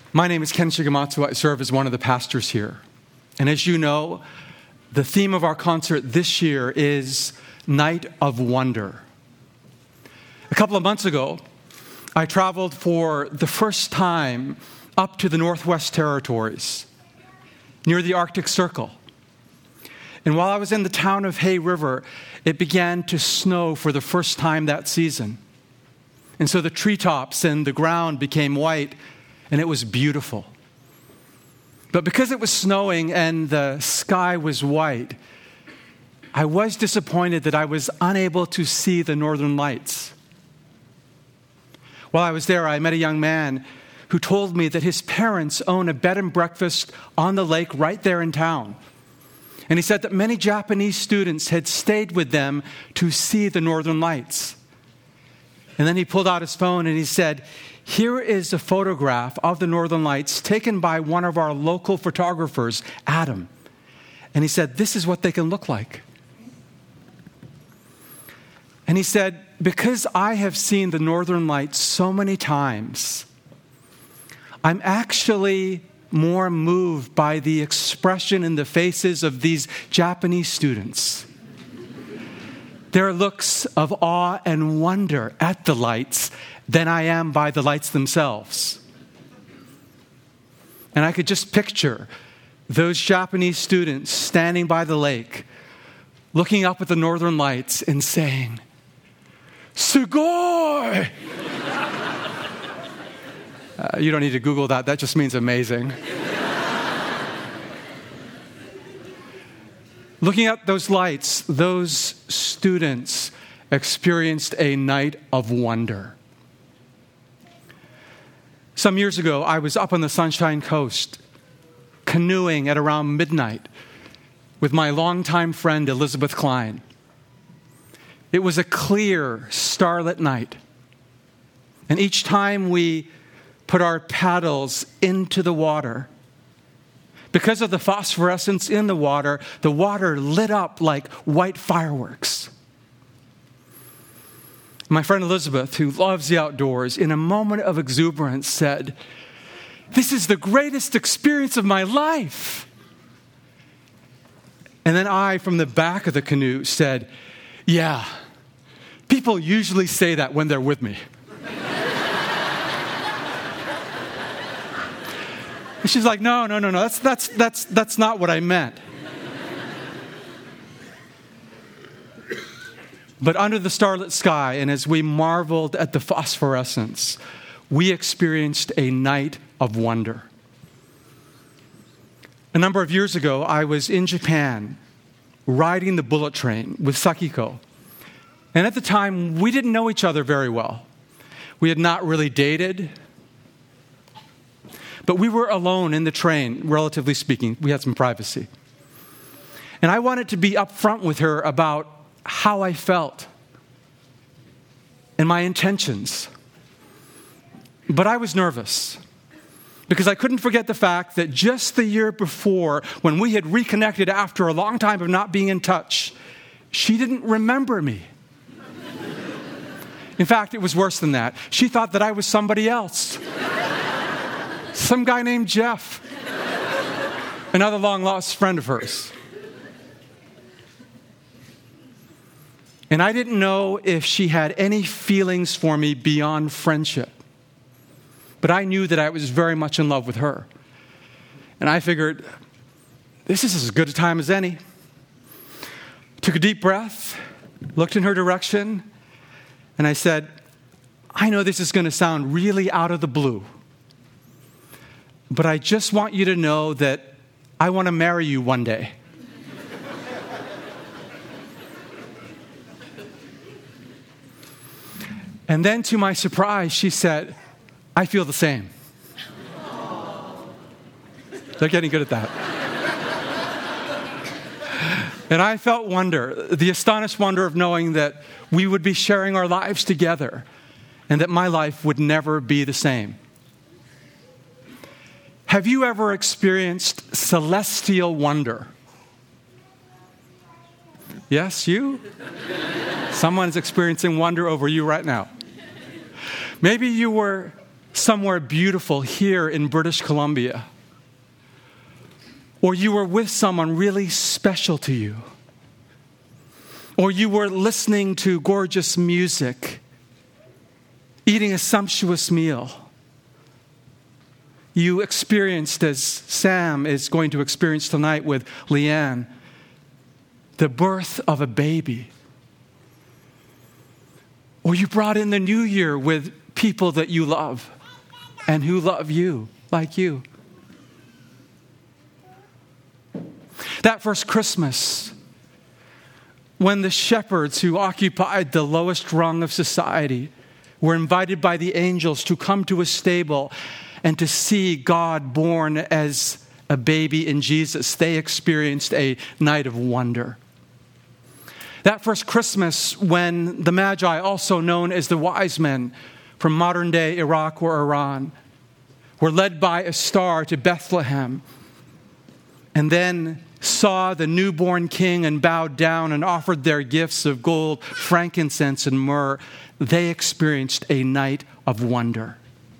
My name is Ken Shigematsu. I serve as one of the pastors here. And as you know, the theme of our concert this year is Night of Wonder. A couple of months ago, I traveled for the first time up to the Northwest Territories, near the Arctic Circle. And while I was in the town of Hay River, it began to snow for the first time that season. And so the treetops and the ground became white, and it was beautiful. But because it was snowing and the sky was white, I was disappointed that I was unable to see the northern lights. While I was there, I met a young man who told me that his parents own a bed and breakfast on the lake right there in town. And he said that many Japanese students had stayed with them to see the northern lights. And then he pulled out his phone and he said, "Here is a photograph of the northern lights taken by one of our local photographers, Adam." And he said, "This is what they can look like." And he said, "Because I have seen the northern lights so many times, I'm actually more moved by the expression in the faces of these Japanese students. Their looks of awe and wonder at the lights than I am by the lights themselves." And I could just picture those Japanese students standing by the lake, looking up at the northern lights and saying, "Sugoi!" You don't need to Google that. That just means amazing. Looking at those lights, those students experienced a night of wonder. Some years ago, I was up on the Sunshine Coast, canoeing at around midnight with my longtime friend, Elizabeth Klein. It was a clear, starlit night. And each time we put our paddles into the water, because of the phosphorescence in the water lit up like white fireworks. My friend Elizabeth, who loves the outdoors, in a moment of exuberance said, "This is the greatest experience of my life." And then I, from the back of the canoe, said, "Yeah, people usually say that when they're with me." And she's like, no, that's not what I meant. But under the starlit sky, and as we marveled at the phosphorescence, we experienced a night of wonder. A number of years ago, I was in Japan riding the bullet train with Sakiko. And at the time, we didn't know each other very well. We had not really dated. But we were alone in the train, relatively speaking. We had some privacy. And I wanted to be upfront with her about how I felt and my intentions. But I was nervous because I couldn't forget the fact that just the year before, when we had reconnected after a long time of not being in touch, she didn't remember me. In fact, it was worse than that. She thought that I was somebody else. Some guy named Jeff, another long-lost friend of hers. And I didn't know if she had any feelings for me beyond friendship. But I knew that I was very much in love with her. And I figured, this is as good a time as any. Took a deep breath, looked in her direction, and I said, "I know this is going to sound really out of the blue, but I just want you to know that I want to marry you one day." And then to my surprise, she said, "I feel the same." They're getting good at that. And I felt wonder, the astonished wonder of knowing that we would be sharing our lives together and that my life would never be the same. Have you ever experienced celestial wonder? Yes, you? Someone's experiencing wonder over you right now. Maybe you were somewhere beautiful here in British Columbia, or you were with someone really special to you, or you were listening to gorgeous music, eating a sumptuous meal, you experienced, as Sam is going to experience tonight with Leanne, the birth of a baby. Or you brought in the new year with people that you love and who love you like you. That first Christmas, when the shepherds who occupied the lowest rung of society were invited by the angels to come to a stable and to see God born as a baby in Jesus, they experienced a night of wonder. That first Christmas, when the Magi, also known as the wise men from modern-day Iraq or Iran, were led by a star to Bethlehem, and then saw the newborn king and bowed down and offered their gifts of gold, frankincense, and myrrh, they experienced a night of wonder.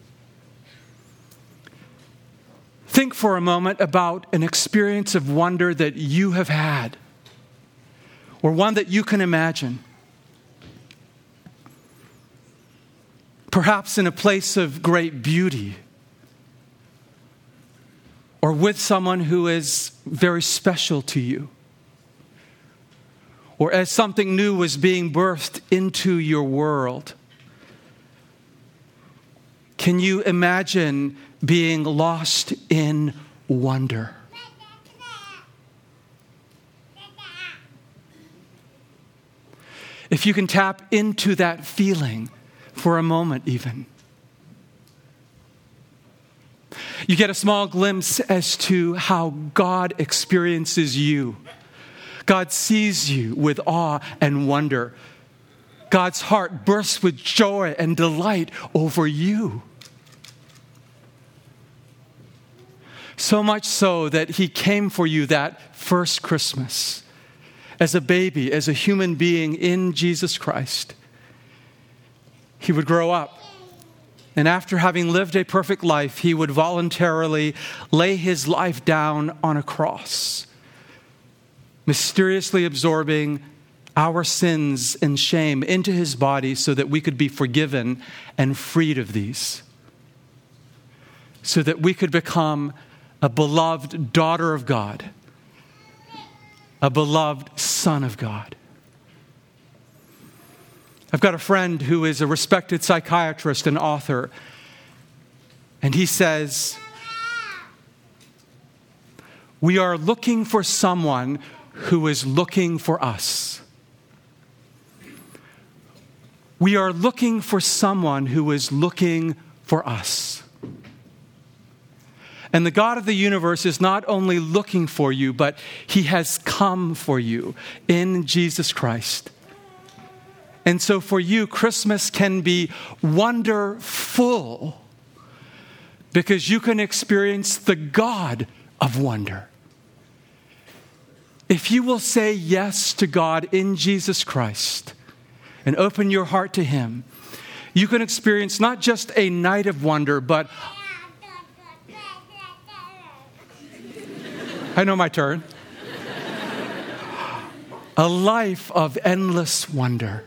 Think for a moment about an experience of wonder that you have had, or one that you can imagine. Perhaps in a place of great beauty, or with someone who is very special to you, or as something new was being birthed into your world. Can you imagine being lost in wonder? If you can tap into that feeling for a moment even, you get a small glimpse as to how God experiences you. God sees you with awe and wonder. God's heart bursts with joy and delight over you. So much so that he came for you that first Christmas as a baby, as a human being in Jesus Christ. He would grow up, and after having lived a perfect life, he would voluntarily lay his life down on a cross, mysteriously absorbing our sins and shame into his body so that we could be forgiven and freed of these, so that we could become a beloved daughter of God, a beloved son of God. I've got a friend who is a respected psychiatrist and author, and he says, we are looking for someone who is looking for us. We are looking for someone who is looking for us. And the God of the universe is not only looking for you, but he has come for you in Jesus Christ. And so for you, Christmas can be wonderful because you can experience the God of wonder. If you will say yes to God in Jesus Christ and open your heart to him, you can experience not just a night of wonder, but I know my turn. A life of endless wonder.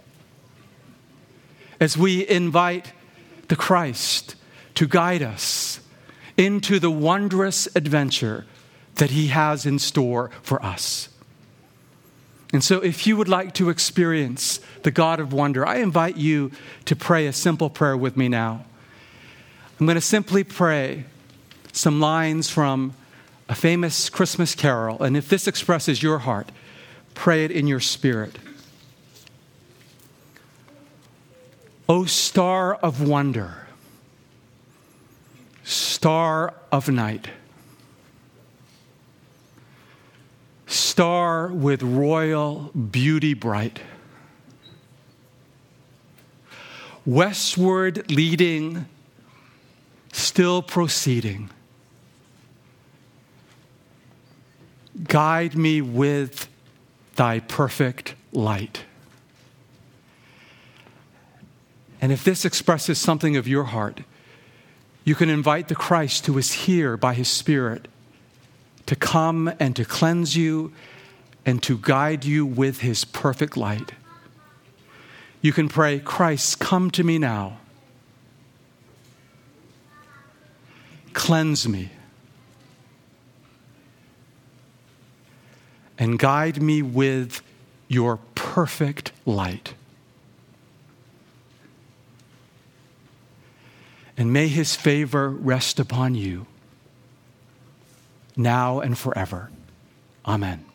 As we invite the Christ to guide us into the wondrous adventure that he has in store for us. And so if you would like to experience the God of wonder, I invite you to pray a simple prayer with me now. I'm going to simply pray some lines from a famous Christmas carol, and if this expresses your heart, pray it in your spirit. O star of wonder, star of night, star with royal beauty bright, westward leading, still proceeding, guide me with thy perfect light. And if this expresses something of your heart, You can invite the Christ who is here by his Spirit to come and to cleanse you and to guide you with his perfect light. You can pray, Christ, come to me now. Cleanse me. And guide me with your perfect light. And may his favor rest upon you, now and forever. Amen.